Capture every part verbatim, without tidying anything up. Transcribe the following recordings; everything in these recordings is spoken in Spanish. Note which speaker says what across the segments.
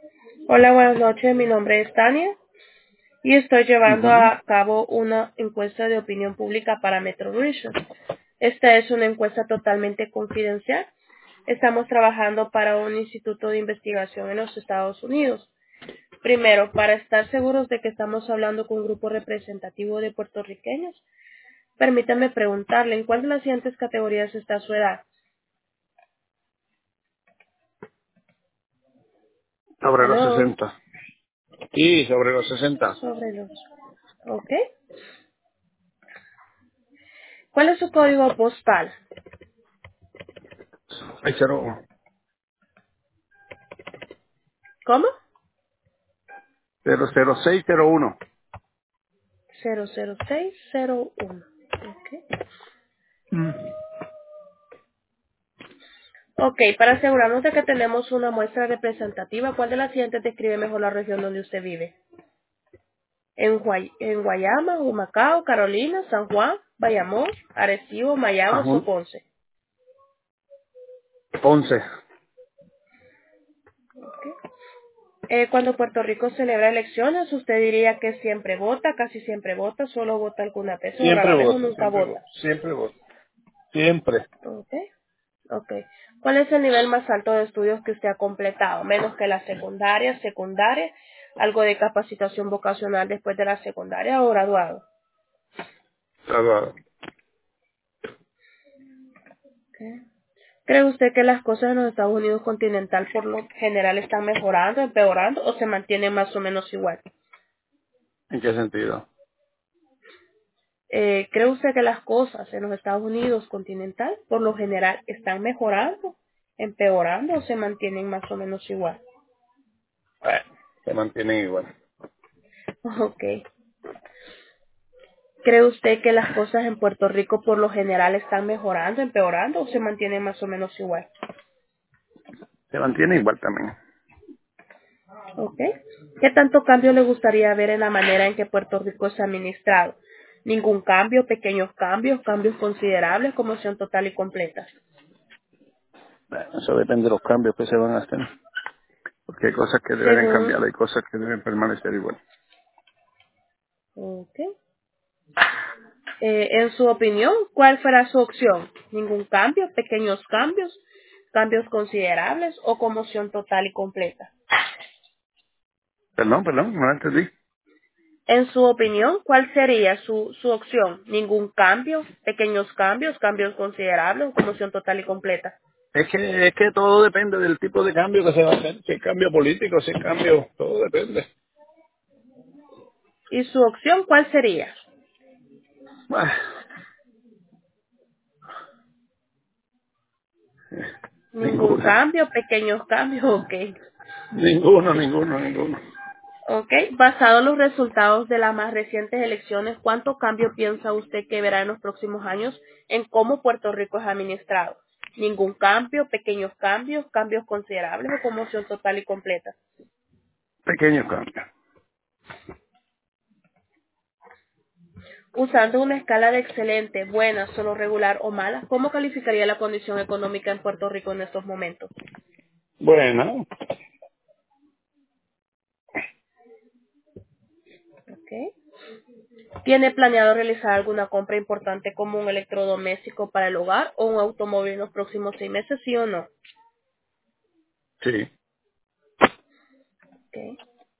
Speaker 1: Hola, buenas noches. Mi nombre es Tania y estoy llevando
Speaker 2: Ujú.
Speaker 1: a cabo una encuesta de opinión pública para Metro Region. Esta es una encuesta totalmente confidencial. Estamos trabajando para un instituto de investigación en los Estados Unidos. Primero, para estar seguros de que estamos hablando con un grupo representativo de puertorriqueños, permítame preguntarle en cuál de las siguientes categorías está su edad.
Speaker 2: Sobre los
Speaker 1: Hello.
Speaker 2: sesenta. Sí, sobre los sesenta.
Speaker 1: Sobre los. ¿Ok? ¿Cuál es su código postal?
Speaker 2: Ay, cero uno.
Speaker 1: ¿Cómo?
Speaker 2: cero cero seis cero uno.
Speaker 1: cero cero seis cero uno. Ok.
Speaker 2: Mm.
Speaker 1: Ok, para asegurarnos de que tenemos una muestra representativa, ¿cuál de las siguientes describe mejor la región donde usted vive? En, Guay- en Guayama, Humacao, Carolina, San Juan, Bayamón, Arecibo,
Speaker 2: Ah,
Speaker 1: Mayagüez o
Speaker 2: un
Speaker 1: Ponce.
Speaker 2: once.
Speaker 1: Eh, cuando Puerto Rico celebra elecciones, ¿usted diría que siempre vota, casi siempre vota, solo vota alguna vez o
Speaker 2: Siempre
Speaker 1: rara vez o
Speaker 2: voto,
Speaker 1: nunca
Speaker 2: siempre voto,
Speaker 1: vota?
Speaker 2: siempre voto. Siempre.
Speaker 1: Ok. Ok. ¿Cuál es el nivel más alto de estudios que usted ha completado? Menos que la secundaria, secundaria, algo de capacitación vocacional después de la secundaria o graduado.
Speaker 2: Graduado.
Speaker 1: Ok. ¿Cree usted que las cosas en los Estados Unidos continental por lo general están mejorando, empeorando o se mantienen más o menos igual?
Speaker 2: ¿En qué sentido?
Speaker 1: Eh, ¿Cree usted que las cosas en los Estados Unidos continental por lo general están mejorando, empeorando o se mantienen más o menos igual?
Speaker 2: Bueno, se mantienen igual.
Speaker 1: Ok. ¿Cree usted que las cosas en Puerto Rico por lo general están mejorando, empeorando o se mantienen más o menos igual?
Speaker 2: Se mantiene igual también.
Speaker 1: ¿Ok? ¿Qué tanto cambio le gustaría ver en la manera en que Puerto Rico es administrado? Ningún cambio, pequeños cambios, cambios considerables, conmoción total y completa.
Speaker 2: Bueno, eso depende de los cambios que se van a hacer. Porque hay cosas que deberían
Speaker 1: Según,
Speaker 2: cambiar, hay cosas que deben permanecer igual.
Speaker 1: ok. Eh, en su opinión, ¿cuál fuera su opción? Ningún cambio, pequeños cambios, cambios considerables o conmoción total y completa.
Speaker 2: Perdón, perdón, no entendí.
Speaker 1: En su opinión, ¿cuál sería su, su opción? ¿Ningún cambio? ¿Pequeños cambios? ¿Cambios considerables? ¿O conmoción total y completa?
Speaker 2: Es que, es que todo depende del tipo de cambio que se va a hacer. Si es cambio político, si es cambio, todo depende.
Speaker 1: ¿Y su opción cuál sería?
Speaker 2: Bueno,
Speaker 1: Ningún
Speaker 2: ninguno.
Speaker 1: cambio, pequeños cambios, ok.
Speaker 2: Ninguno, ninguno, ninguno.
Speaker 1: Ok, basado en los resultados de las más recientes elecciones, ¿cuánto cambio piensa usted que verá en los próximos años en cómo Puerto Rico es administrado? Ningún cambio, pequeños cambios, cambios considerables o conmoción total y completa.
Speaker 2: Pequeños cambios.
Speaker 1: Usando una escala de excelente, buena, solo regular o mala, ¿cómo calificaría la condición económica en Puerto Rico en estos momentos?
Speaker 2: Bueno,
Speaker 1: Ok. ¿Tiene planeado realizar alguna compra importante como un electrodoméstico para el hogar o un automóvil en los próximos seis meses, sí o no?
Speaker 2: sí.
Speaker 1: Ok.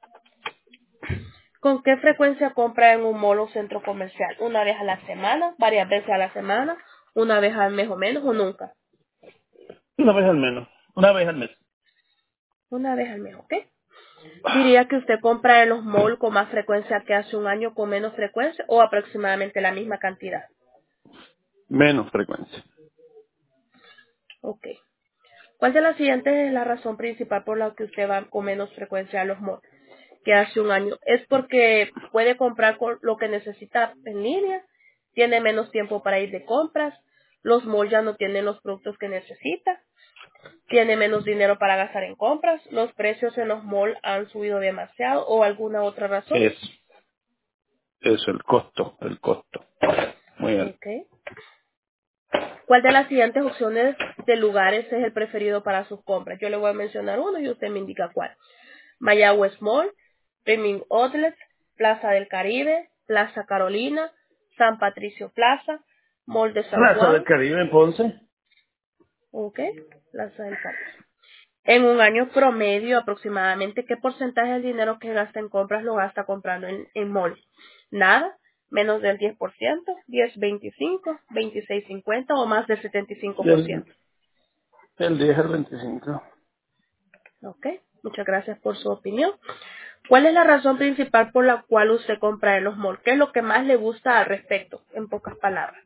Speaker 1: ¿Con qué frecuencia compra en un mall o centro comercial? ¿Una vez a la semana? ¿Varias veces a la semana? ¿Una vez al mes o menos o nunca?
Speaker 2: Una vez al menos. Una vez al mes.
Speaker 1: Una vez al mes, ¿ok? ¿Diría que usted compra en los malls con más frecuencia que hace un año con menos frecuencia o aproximadamente la misma cantidad?
Speaker 2: Menos frecuencia.
Speaker 1: Ok. ¿Cuál de las siguientes es la razón principal por la que usted va con menos frecuencia a los malls que hace un año? ¿Es porque puede comprar con lo que necesita en línea? ¿Tiene menos tiempo para ir de compras? ¿Los malls ya no tienen los productos que necesita? ¿Tiene menos dinero para gastar en compras? ¿Los precios en los malls han subido demasiado o alguna otra razón?
Speaker 2: Es, es el costo, el costo. Muy bien.
Speaker 1: Ok. ¿Cuál de las siguientes opciones de lugares es el preferido para sus compras? Yo le voy a mencionar uno y usted me indica cuál. Mayagüez Mall, Premium Outlet, Plaza del Caribe, Plaza Carolina, San Patricio Plaza, Mall de San
Speaker 2: Plaza del
Speaker 1: Juan,
Speaker 2: Caribe en Ponce.
Speaker 1: ok, Plaza del Caribe. En un año promedio, aproximadamente, ¿qué porcentaje del dinero que gasta en compras lo gasta comprando en, en mall? Nada, menos del diez por ciento, diez, veinticinco, veintiséis, cincuenta o más del setenta y cinco por
Speaker 2: Del,
Speaker 1: ciento.
Speaker 2: del diez al veinticinco.
Speaker 1: Ok, muchas gracias por su opinión. ¿Cuál es la razón principal por la cual usted compra en los malls? ¿Qué es lo que más le gusta al respecto, en pocas palabras?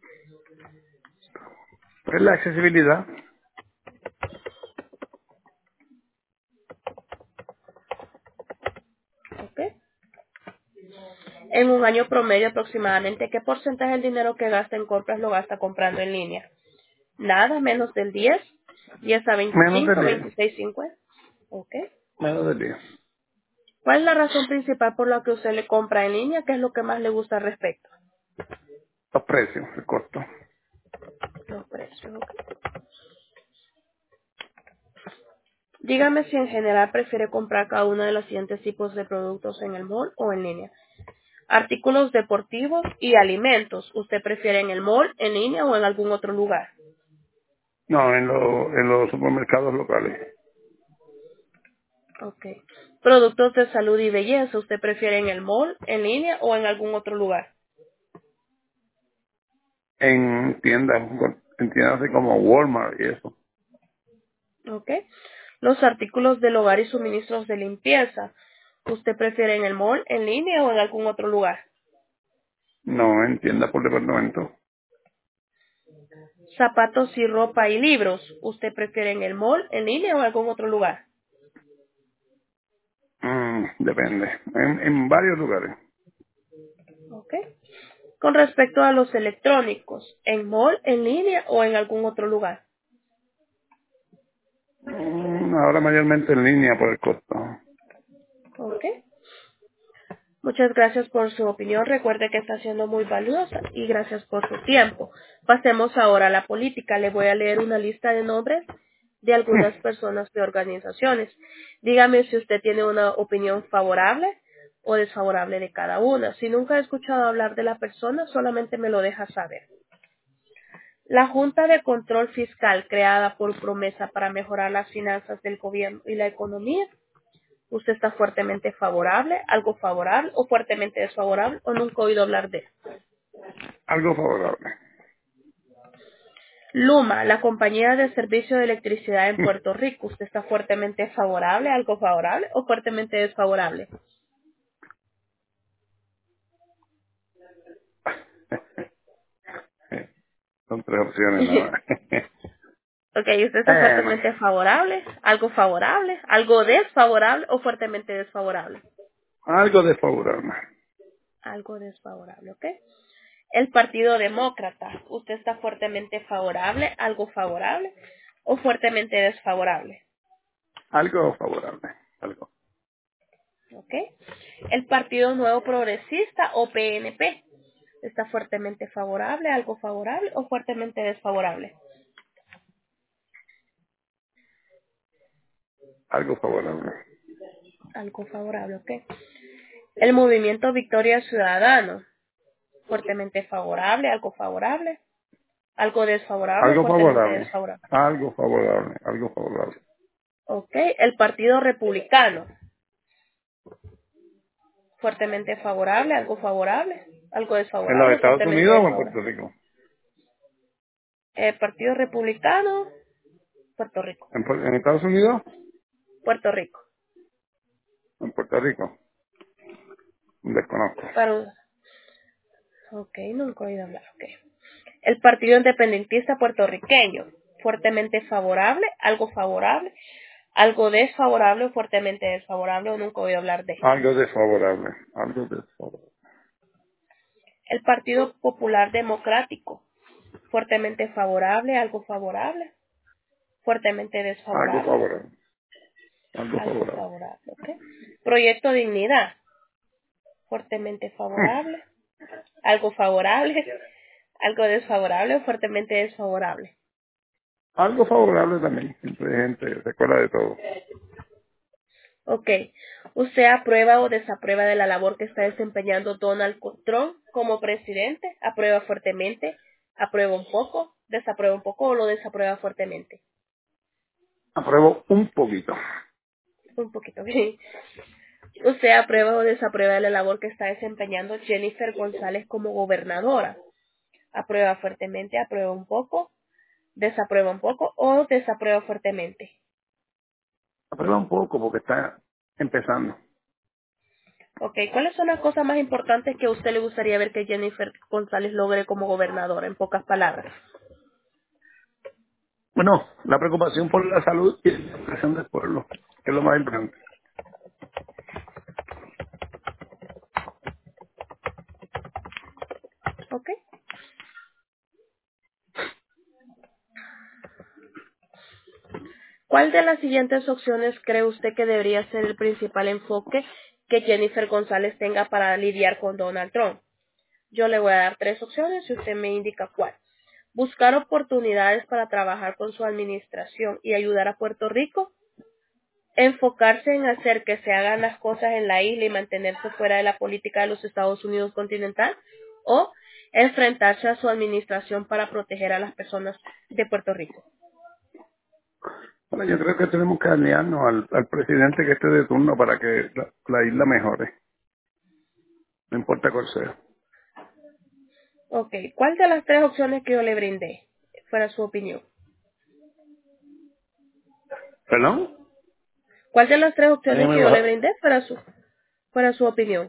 Speaker 2: Pues la accesibilidad.
Speaker 1: Ok. En un año promedio aproximadamente, ¿qué porcentaje del dinero que gasta en compras lo gasta comprando en línea? Nada, menos del diez, diez a
Speaker 2: Menos del
Speaker 1: veinticinco,
Speaker 2: diez.
Speaker 1: veintiséis, cincuenta. Ok.
Speaker 2: Menos del diez.
Speaker 1: ¿Cuál es la razón principal por la que usted le compra en línea? ¿Qué es lo que más le gusta al respecto?
Speaker 2: Los precios, el costo.
Speaker 1: Los precios. Ok. Dígame si en general prefiere comprar cada uno de los siguientes tipos de productos en el mall o en línea. Artículos deportivos y alimentos. ¿Usted prefiere en el mall, en línea o en algún otro lugar?
Speaker 2: No, en, lo- en los supermercados locales.
Speaker 1: Ok. Productos de salud y belleza. ¿Usted prefiere en el mall, en línea o en algún otro lugar?
Speaker 2: En tiendas, en tiendas así como Walmart y eso.
Speaker 1: Ok. Los artículos del hogar y suministros de limpieza. ¿Usted prefiere en el mall, en línea o en algún otro lugar?
Speaker 2: No, en tiendas por departamento.
Speaker 1: Zapatos y ropa y libros. ¿Usted prefiere en el mall, en línea o en algún otro lugar?
Speaker 2: Mm, depende. En, en varios lugares.
Speaker 1: Ok. Con respecto a los electrónicos, ¿en mall, en línea o en algún otro lugar?
Speaker 2: Mm, ahora mayormente en línea por el costo.
Speaker 1: Ok. Muchas gracias por su opinión. Recuerde que está siendo muy valiosa y gracias por su tiempo. Pasemos ahora a la política. Le voy a leer una lista de nombres de algunas personas y organizaciones. Dígame si usted tiene una opinión favorable o desfavorable de cada una. Si nunca ha escuchado hablar de la persona, solamente me lo deja saber. La Junta de Control Fiscal, creada por promesa para mejorar las finanzas del gobierno y la economía. ¿Usted está fuertemente favorable, algo favorable o fuertemente desfavorable o nunca ha oído hablar de él?
Speaker 2: Algo favorable.
Speaker 1: Luma, la compañía de servicio de electricidad en Puerto Rico. ¿Usted está fuertemente favorable, algo favorable o fuertemente desfavorable?
Speaker 2: Son tres opciones nada más.
Speaker 1: Ok, ¿usted está
Speaker 2: eh,
Speaker 1: fuertemente favorable, algo favorable, algo desfavorable o fuertemente desfavorable?
Speaker 2: algo desfavorable.
Speaker 1: Algo desfavorable, ¿ok? El Partido Demócrata, ¿usted está fuertemente favorable, algo favorable o fuertemente desfavorable?
Speaker 2: Algo favorable. Algo.
Speaker 1: ¿Ok? El Partido Nuevo Progresista o P N P, ¿está fuertemente favorable, algo favorable o fuertemente desfavorable?
Speaker 2: Algo favorable.
Speaker 1: Algo favorable, ¿ok? El Movimiento Victoria Ciudadano, fuertemente favorable, algo favorable, algo desfavorable o
Speaker 2: Algo
Speaker 1: fuertemente
Speaker 2: favorable.
Speaker 1: desfavorable.
Speaker 2: Algo favorable. Algo favorable.
Speaker 1: ¿Ok? El Partido Republicano, fuertemente favorable, algo favorable, algo
Speaker 2: ¿En los
Speaker 1: desfavorable,
Speaker 2: Estados
Speaker 1: fuertemente
Speaker 2: Unidos o en
Speaker 1: desfavorable.
Speaker 2: Puerto Rico?
Speaker 1: El Partido Republicano, Puerto Rico.
Speaker 2: ¿En, Pu- en Estados Unidos?
Speaker 1: Puerto Rico.
Speaker 2: En Puerto Rico. Desconozco.
Speaker 1: Para, ok, nunca he oído hablar, ok. El Partido Independentista Puertorriqueño, fuertemente favorable, algo favorable, algo desfavorable o fuertemente desfavorable o nunca he oído hablar de.
Speaker 2: Algo desfavorable. Algo desfavorable.
Speaker 1: El Partido Popular Democrático, fuertemente favorable, algo favorable, fuertemente
Speaker 2: Algo
Speaker 1: desfavorable,
Speaker 2: favorable. Algo
Speaker 1: algo
Speaker 2: favorable.
Speaker 1: favorable, ok. Proyecto Dignidad, fuertemente favorable, algo favorable, algo desfavorable o fuertemente desfavorable.
Speaker 2: Algo favorable también. Siempre hay gente se acuerda de todo.
Speaker 1: Ok. ¿Usted aprueba o desaprueba de la labor que está desempeñando Donald Trump como presidente? ¿Aprueba fuertemente? ¿Aprueba un poco? ¿Desaprueba un poco o lo desaprueba fuertemente?
Speaker 2: Apruebo un poquito.
Speaker 1: Un poquito. ¿Usted aprueba o desaprueba de la labor que está desempeñando Jennifer González como gobernadora? ¿Aprueba fuertemente? ¿Aprueba un poco? ¿Desaprueba un poco o desaprueba fuertemente?
Speaker 2: Apruebo un poco porque está empezando.
Speaker 1: Ok, ¿cuáles son las cosas más importantes que a usted le gustaría ver que Jennifer González logre como gobernadora, en pocas palabras?
Speaker 2: Bueno, la preocupación por la salud y la educación del pueblo, que es lo más importante.
Speaker 1: Ok. ¿Cuál de las siguientes opciones cree usted que debería ser el principal enfoque que Jennifer González tenga para lidiar con Donald Trump? Yo le voy a dar tres opciones y usted me indica cuál. Buscar oportunidades para trabajar con su administración y ayudar a Puerto Rico. Enfocarse en hacer que se hagan las cosas en la isla y mantenerse fuera de la política de los Estados Unidos continental. O enfrentarse a su administración para proteger a las personas de Puerto Rico.
Speaker 2: Bueno, yo creo que tenemos que alinearnos al, al presidente que esté de turno para que la, la isla mejore, no importa cuál sea.
Speaker 1: Ok, ¿cuál de las tres opciones que yo le brindé fuera su opinión?
Speaker 2: ¿Perdón?
Speaker 1: ¿Cuál de las tres opciones
Speaker 2: Déjame
Speaker 1: que yo le
Speaker 2: bajar,
Speaker 1: brindé fuera su, fuera su opinión?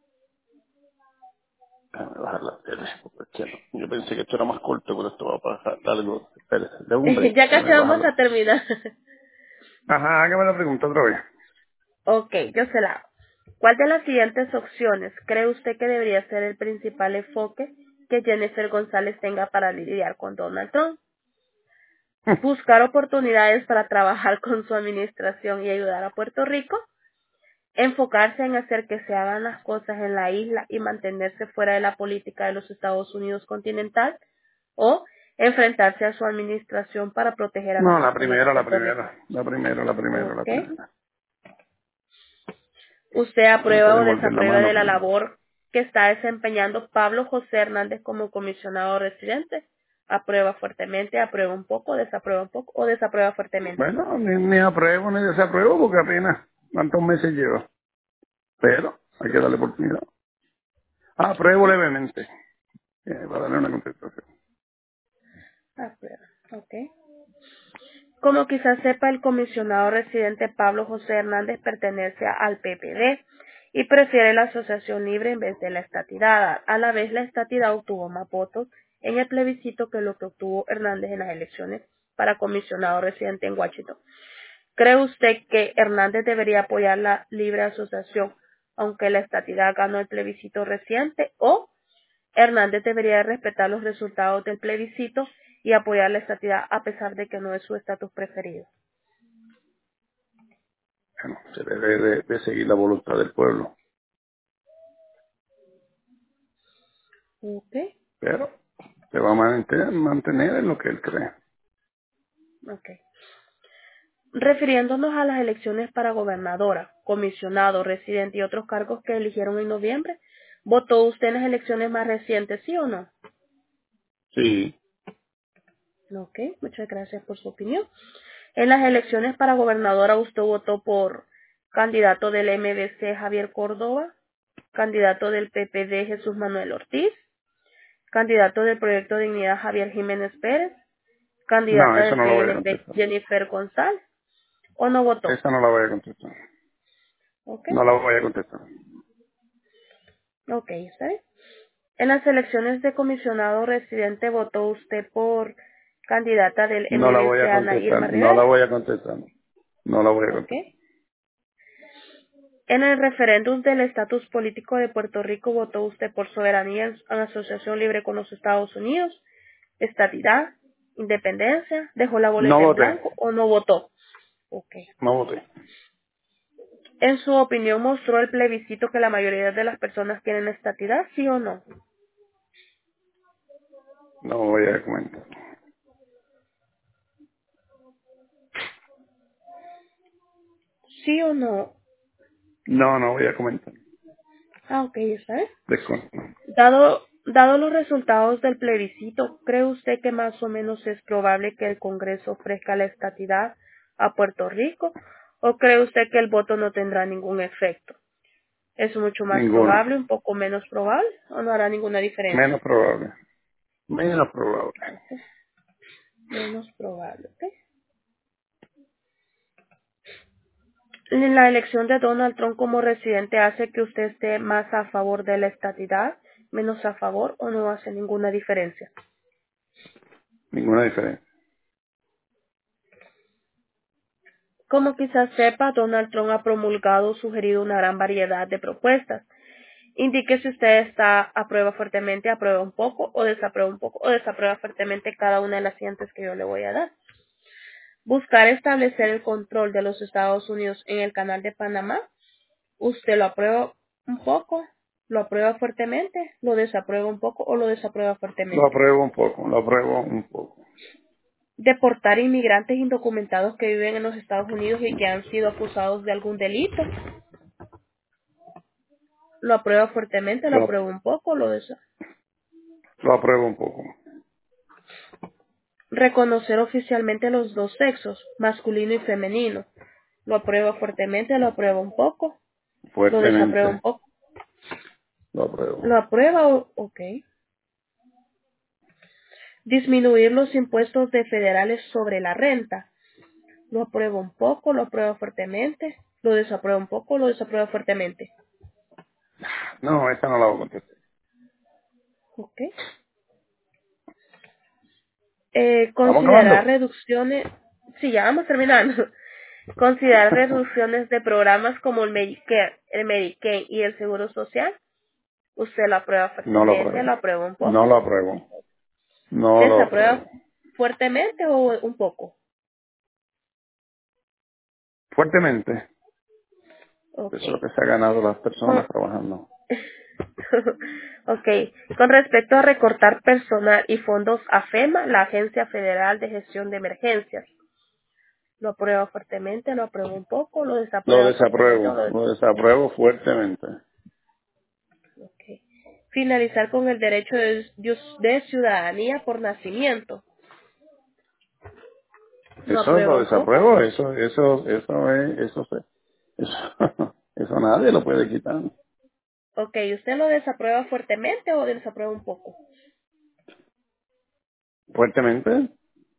Speaker 2: déjame bajar la tele, porque es que no. Yo pensé que esto era más corto, pero esto va a pasar algo. Espérese, de un break,
Speaker 1: Ya casi
Speaker 2: déjame
Speaker 1: vamos
Speaker 2: bajarlo.
Speaker 1: a terminar.
Speaker 2: Ajá, hágame la pregunta otra vez.
Speaker 1: Ok, yo se la hago. ¿Cuál de las siguientes opciones cree usted que debería ser el principal enfoque que Jennifer González tenga para lidiar con Donald Trump? Buscar oportunidades para trabajar con su administración y ayudar a Puerto Rico. Enfocarse en hacer que se hagan las cosas en la isla y mantenerse fuera de la política de los Estados Unidos continental. O enfrentarse a su administración para proteger a las
Speaker 2: No, la
Speaker 1: personas de
Speaker 2: primera, la
Speaker 1: Puerto Rico.
Speaker 2: primera, la primera, la primera, la
Speaker 1: Ok.
Speaker 2: primera.
Speaker 1: ¿Usted
Speaker 2: No me
Speaker 1: aprueba o
Speaker 2: puede morder la
Speaker 1: desaprueba
Speaker 2: mano
Speaker 1: de la
Speaker 2: primero.
Speaker 1: labor que está desempeñando Pablo José Hernández como comisionado residente? ¿Aprueba fuertemente, aprueba un poco, desaprueba un poco o desaprueba fuertemente?
Speaker 2: Bueno, ni, ni apruebo ni desapruebo porque apenas cuántos meses lleva. Pero hay que darle oportunidad. Ah, apruebo levemente. Eh, para darle una contestación.
Speaker 1: Aprueba, ok. Como quizás sepa, el comisionado residente Pablo José Hernández pertenece al P P D y prefiere la asociación libre en vez de la estatidad. A la vez, la estatidad obtuvo más votos en el plebiscito que lo que obtuvo Hernández en las elecciones para comisionado residente en Washington. ¿Cree usted que Hernández debería apoyar la libre asociación aunque la estatidad ganó el plebiscito reciente? ¿O Hernández debería respetar los resultados del plebiscito y apoyar la estatidad a pesar de que no es su estatus preferido?
Speaker 2: Bueno, se debe de, de seguir la voluntad del pueblo.
Speaker 1: Ok,
Speaker 2: Pero se va a mantener, mantener en lo que él cree.
Speaker 1: ok. Refiriéndonos a las elecciones para gobernadora, comisionado, residente y otros cargos que eligieron en noviembre, ¿votó usted en las elecciones más recientes, sí o no?
Speaker 2: Sí.
Speaker 1: Ok, muchas gracias por su opinión. En las elecciones para gobernadora usted votó por candidato del M D C Javier Córdoba, candidato del P P D Jesús Manuel Ortiz, candidato del Proyecto Dignidad Javier Jiménez Pérez,
Speaker 2: No,
Speaker 1: candidata
Speaker 2: eso
Speaker 1: del
Speaker 2: no lo voy a
Speaker 1: P N P
Speaker 2: contestar.
Speaker 1: Jennifer González, o no votó.
Speaker 2: Esa no la voy a contestar.
Speaker 1: Ok,
Speaker 2: No la voy a contestar.
Speaker 1: ok, está bien. En las elecciones de comisionado residente votó usted por candidata del
Speaker 2: No la voy
Speaker 1: M D C
Speaker 2: a
Speaker 1: Ana
Speaker 2: contestar.
Speaker 1: Irma
Speaker 2: No la
Speaker 1: Rivera.
Speaker 2: voy a contestar. No la voy a
Speaker 1: Ok.
Speaker 2: contestar.
Speaker 1: En el referéndum del estatus político de Puerto Rico votó usted por soberanía en en asociación libre con los Estados Unidos, estatidad, independencia, dejó la
Speaker 2: No
Speaker 1: boleta en
Speaker 2: voté.
Speaker 1: blanco o no votó. Ok.
Speaker 2: No voté.
Speaker 1: En su opinión mostró el plebiscito que la mayoría de las personas quieren estatidad, sí o no.
Speaker 2: No voy a comentar.
Speaker 1: Sí o no.
Speaker 2: No, no voy a comentar.
Speaker 1: Ah, ok, está bien.
Speaker 2: Descon-
Speaker 1: Dado, dado los resultados del plebiscito, ¿cree usted que más o menos es probable que el Congreso ofrezca la estatidad a Puerto Rico? ¿O cree usted que el voto no tendrá ningún efecto? ¿Es mucho más
Speaker 2: Ninguno.
Speaker 1: probable, un poco menos probable o no hará ninguna diferencia?
Speaker 2: Menos probable. Menos probable.
Speaker 1: Ok, menos probable, ¿ok? La elección de Donald Trump como residente hace que usted esté más a favor de la estatidad, menos a favor o no hace ninguna diferencia.
Speaker 2: Ninguna diferencia.
Speaker 1: Como quizás sepa, Donald Trump ha promulgado o sugerido una gran variedad de propuestas. Indique si usted está aprueba fuertemente, aprueba un poco, o desaprueba un poco, o desaprueba fuertemente cada una de las siguientes que yo le voy a dar. Buscar establecer el control de los Estados Unidos en el canal de Panamá. ¿Usted lo aprueba un poco? ¿Lo aprueba fuertemente? ¿Lo desaprueba un poco o lo desaprueba
Speaker 2: Lo
Speaker 1: fuertemente?
Speaker 2: apruebo un poco. Lo apruebo un poco.
Speaker 1: Deportar inmigrantes indocumentados que viven en los Estados Unidos y que han sido acusados de algún delito. ¿Lo aprueba fuertemente? ¿Lo
Speaker 2: Lo,
Speaker 1: aprueba un poco o lo desaprueba?
Speaker 2: lo apruebo un poco.
Speaker 1: Reconocer oficialmente los dos sexos, masculino y femenino. ¿Lo aprueba fuertemente? ¿Lo aprueba un poco? ¿Lo desaprueba un
Speaker 2: Fuertemente.
Speaker 1: poco?
Speaker 2: Lo apruebo.
Speaker 1: ¿Lo aprueba o ok? Disminuir los impuestos de federales sobre la renta. ¿Lo aprueba un poco? ¿Lo aprueba fuertemente? ¿Lo desaprueba un poco? ¿Lo desaprueba fuertemente?
Speaker 2: No, esta no la voy a contestar.
Speaker 1: Ok. Eh,
Speaker 2: ¿Estamos
Speaker 1: considerar
Speaker 2: acabando?
Speaker 1: reducciones, sí, ya vamos terminando. Considerar reducciones de programas como el Medicare, el Medicaid y el Seguro Social. Usted lo aprueba
Speaker 2: No lo
Speaker 1: fuertemente, lo
Speaker 2: apruebo.
Speaker 1: aprueba un
Speaker 2: No
Speaker 1: poco.
Speaker 2: lo apruebo. No lo
Speaker 1: Desaprueba
Speaker 2: apruebo.
Speaker 1: fuertemente o un poco.
Speaker 2: Fuertemente.
Speaker 1: Ok.
Speaker 2: Eso es lo que se ha ganado las
Speaker 1: Con,
Speaker 2: personas trabajando.
Speaker 1: ok. Con respecto a recortar personal y fondos a FEMA, la Agencia Federal de Gestión de Emergencias. Lo aprueba fuertemente, lo aprueba un poco, lo
Speaker 2: Lo
Speaker 1: desaprueba fuertemente o
Speaker 2: desapruebo.
Speaker 1: lo
Speaker 2: Lo desapruebo fuertemente.
Speaker 1: Ok. Finalizar con el derecho de, de ciudadanía por nacimiento. ¿Lo
Speaker 2: Eso
Speaker 1: aprueba
Speaker 2: lo
Speaker 1: un poco?
Speaker 2: desapruebo. Eso, eso, eso es, eso se, eso, eso nadie lo puede quitar.
Speaker 1: Ok, ¿usted lo desaprueba fuertemente o desaprueba un poco?
Speaker 2: Fuertemente.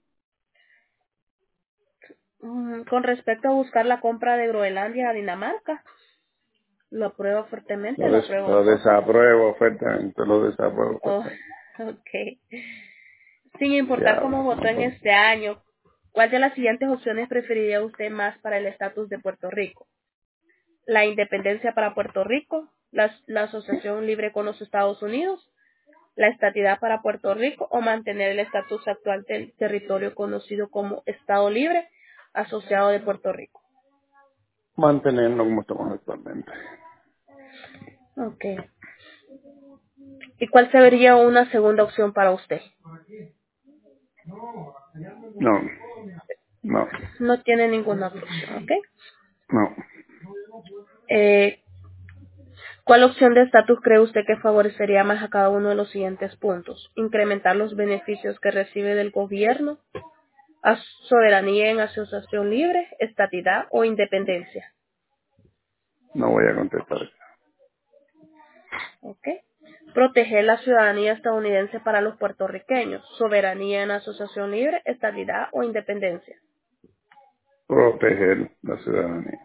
Speaker 1: Mm, con respecto a buscar la compra de Groenlandia a Dinamarca, ¿lo aprueba fuertemente
Speaker 2: Lo,
Speaker 1: o lo
Speaker 2: des-
Speaker 1: aprueba un
Speaker 2: lo
Speaker 1: poco?
Speaker 2: desapruebo fuertemente. Lo desapruebo
Speaker 1: Oh,
Speaker 2: fuertemente.
Speaker 1: ok. Sin importar cómo
Speaker 2: Diablo.
Speaker 1: votó en este año, ¿cuál de las siguientes opciones preferiría usted más para el estatus de Puerto Rico? ¿La independencia para Puerto Rico? ¿La, la asociación libre con los Estados Unidos? ¿La estatidad para Puerto Rico o mantener el estatus actual del territorio conocido como Estado Libre asociado de Puerto Rico?
Speaker 2: Mantenernos como estamos actualmente.
Speaker 1: Ok. ¿Y cuál sería una segunda opción para usted?
Speaker 2: No, no,
Speaker 1: No tiene ninguna otra opción, ¿ok?
Speaker 2: no.
Speaker 1: Eh, ¿Cuál opción de estatus cree usted que favorecería más a cada uno de los siguientes puntos? Incrementar los beneficios que recibe del gobierno, a soberanía en asociación libre, estatidad o independencia.
Speaker 2: No voy a contestar eso.
Speaker 1: ¿Ok? Proteger la ciudadanía estadounidense para los puertorriqueños, soberanía en asociación libre, estabilidad o independencia.
Speaker 2: Proteger la ciudadanía.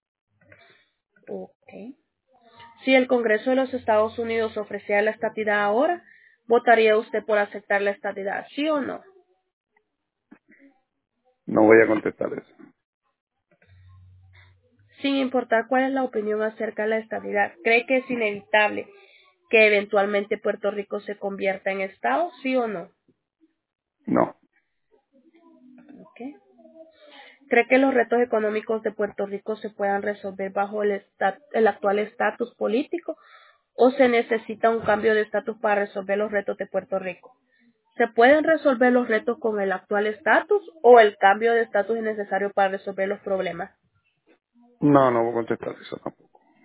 Speaker 1: ¿Ok? Si el Congreso de los Estados Unidos ofreciera la estabilidad ahora, ¿votaría usted por aceptar la estabilidad, sí o no?
Speaker 2: No voy a contestar eso.
Speaker 1: Sin importar cuál es la opinión acerca de la estabilidad, ¿cree que es inevitable que eventualmente Puerto Rico se convierta en Estado, sí o no?
Speaker 2: No,
Speaker 1: ¿Ok? ¿Cree que los retos económicos de Puerto Rico se puedan resolver bajo el, estat- el actual estatus político o se necesita un cambio de estatus para resolver los retos de Puerto Rico? ¿Se pueden resolver los retos con el actual estatus o el cambio de estatus es necesario para resolver los problemas?
Speaker 2: no, no voy a contestar eso tampoco.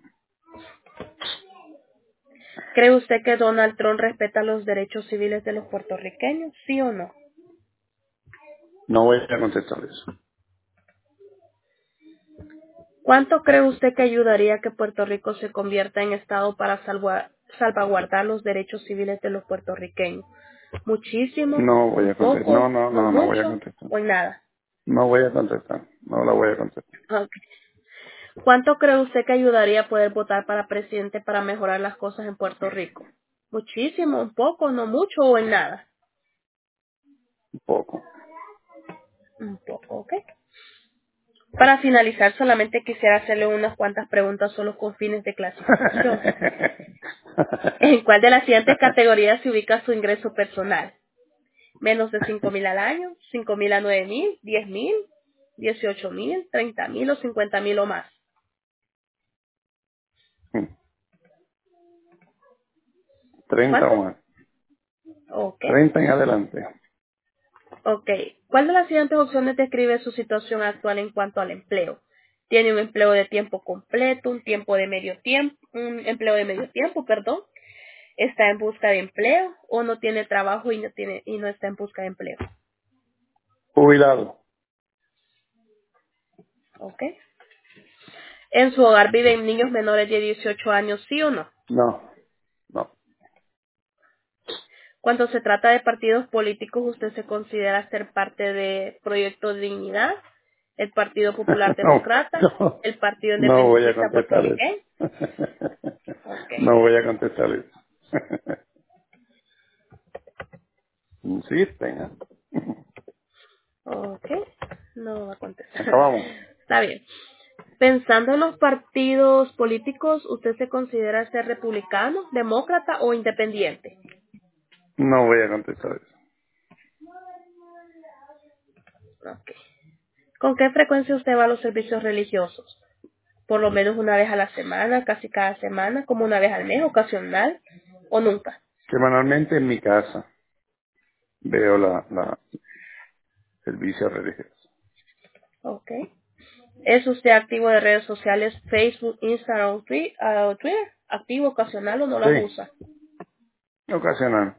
Speaker 1: ¿Cree usted que Donald Trump respeta los derechos civiles de los puertorriqueños? ¿Sí o no?
Speaker 2: No voy a contestar eso.
Speaker 1: ¿Cuánto cree usted que ayudaría a que Puerto Rico se convierta en Estado para salva- salvaguardar los derechos civiles de los puertorriqueños? ¿Muchísimo?
Speaker 2: No voy
Speaker 1: ¿Un
Speaker 2: a contestar. No,
Speaker 1: poco?
Speaker 2: no,
Speaker 1: ¿No
Speaker 2: no, no voy a
Speaker 1: mucho?
Speaker 2: contestar.
Speaker 1: ¿O en nada?
Speaker 2: No voy a contestar. No la voy a contestar.
Speaker 1: Ok. ¿Cuánto cree usted que ayudaría a poder votar para presidente para mejorar las cosas en Puerto Rico? ¿Muchísimo? ¿Un poco? ¿No mucho? ¿O en nada?
Speaker 2: Un poco.
Speaker 1: Un poco, ok. Para finalizar, solamente quisiera hacerle unas cuantas preguntas solo con fines de clasificación. ¿En cuál de las siguientes categorías se ubica su ingreso personal? ¿Menos de cinco mil al año? ¿cinco mil a nueve mil? ¿diez mil? ¿dieciocho mil? ¿treinta mil o cincuenta mil o más?
Speaker 2: treinta o
Speaker 1: ¿Cuánto?
Speaker 2: más.
Speaker 1: Ok.
Speaker 2: treinta en adelante.
Speaker 1: Ok. ¿Cuál de las siguientes opciones describe su situación actual en cuanto al empleo? ¿Tiene un empleo de tiempo completo, un tiempo de medio tiempo, un empleo de medio tiempo, perdón? ¿Está en busca de empleo o no tiene trabajo y no tiene y no está en busca de empleo?
Speaker 2: Jubilado.
Speaker 1: ¿Ok? ¿En su hogar viven niños menores de dieciocho años, sí o no?
Speaker 2: No, no.
Speaker 1: Cuando se trata de partidos políticos, ¿usted se considera ser parte de Proyecto Dignidad, el Partido Popular
Speaker 2: no,
Speaker 1: Demócrata,
Speaker 2: no,
Speaker 1: el Partido
Speaker 2: no voy a
Speaker 1: Independentista
Speaker 2: contestar eso.
Speaker 1: Puertorriqueño? Ok.
Speaker 2: No voy a contestar eso. Insisten, ¿eh?
Speaker 1: Ok. No va a contestar.
Speaker 2: Acabamos.
Speaker 1: Está bien. Pensando en los partidos políticos, ¿usted se considera ser republicano, demócrata o independiente?
Speaker 2: No voy a contestar eso.
Speaker 1: Ok. ¿Con qué frecuencia usted va a los servicios religiosos? ¿Por lo menos una vez a la semana, casi cada semana, como una vez al mes, ocasional o nunca?
Speaker 2: Semanalmente en mi casa veo la, la servicio religioso.
Speaker 1: Ok. ¿Es usted activo de redes sociales, Facebook, Instagram o Twi- ah, Twitter? ¿Activo, ocasional o no las
Speaker 2: Sí,
Speaker 1: usa?
Speaker 2: ocasional.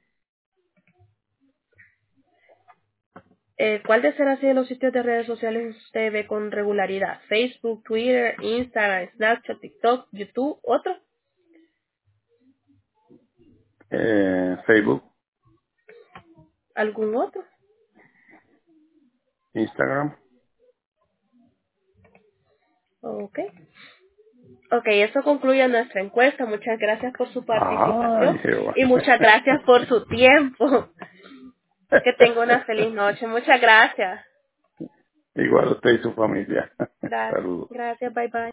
Speaker 1: Eh, ¿Cuál de ser así de los sitios de redes sociales usted ve con regularidad? ¿Facebook, Twitter, Instagram, Snapchat, TikTok, YouTube, otro?
Speaker 2: Eh, Facebook,
Speaker 1: ¿Algún otro?
Speaker 2: Instagram.
Speaker 1: Ok. Ok, eso concluye nuestra encuesta. Muchas gracias por su
Speaker 2: Ay,
Speaker 1: participación
Speaker 2: Jehová.
Speaker 1: y muchas gracias por su tiempo. Que tenga una feliz noche. Muchas gracias.
Speaker 2: Igual usted y su familia.
Speaker 1: Gracias.
Speaker 2: Saludos.
Speaker 1: Gracias. Bye bye.